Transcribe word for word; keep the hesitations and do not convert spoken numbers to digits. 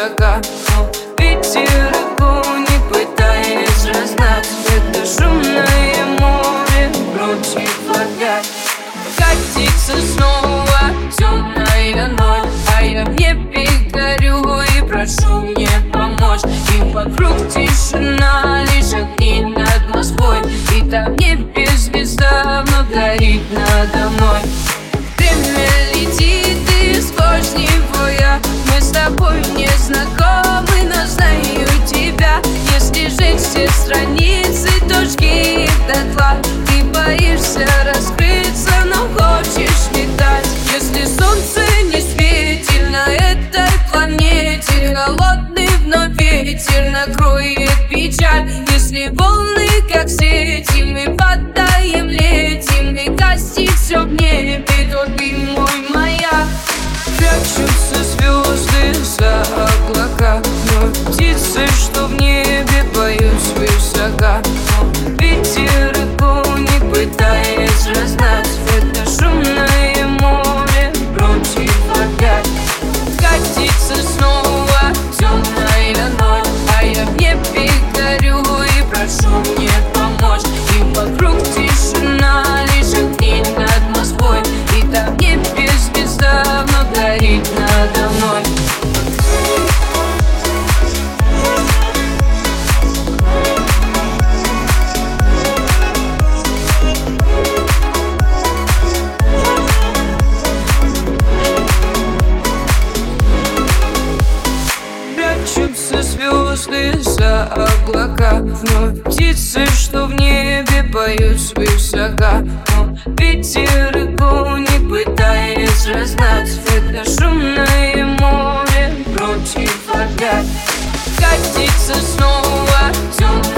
свысока. Но ветер гонит, пытаясь разогнать это шумное море против вода. Катится снова темная ночь, а я в небе горю и прошу мне помочь. И вокруг тишина, лишь огни над Москвой, и там в небе звезда вновь горит надо мной. Время летит, и сквозь него я. Мы с тобой не знакомы, но знаю тебя. Если жечь все страницы, то жги их дотла. Ты боишься раскрыться, но хочешь летать. Если солнце не светит на этой планете, холодный вновь ветер накроет печаль. Если волны как сети, мы падаем, летим, и гасит все в небе, то ты мой маяк. Прячутся звезды за облака, но птицы, что в небе, поют свысока. Ветер гонит, пытаясь разогнать это шумное море против вода. Катится снова темная ночь, а я в небе горю и прошу мне помочь. И вокруг тишина, лишь огни над Москвой, и там в небе звезда вновь горит надо мной. Прячутся звезды за облака, вновь птицы, что в небе, поют свысока. Но ветер гонит, пытаясь разогнать это шумное море против вода. Катится снова темная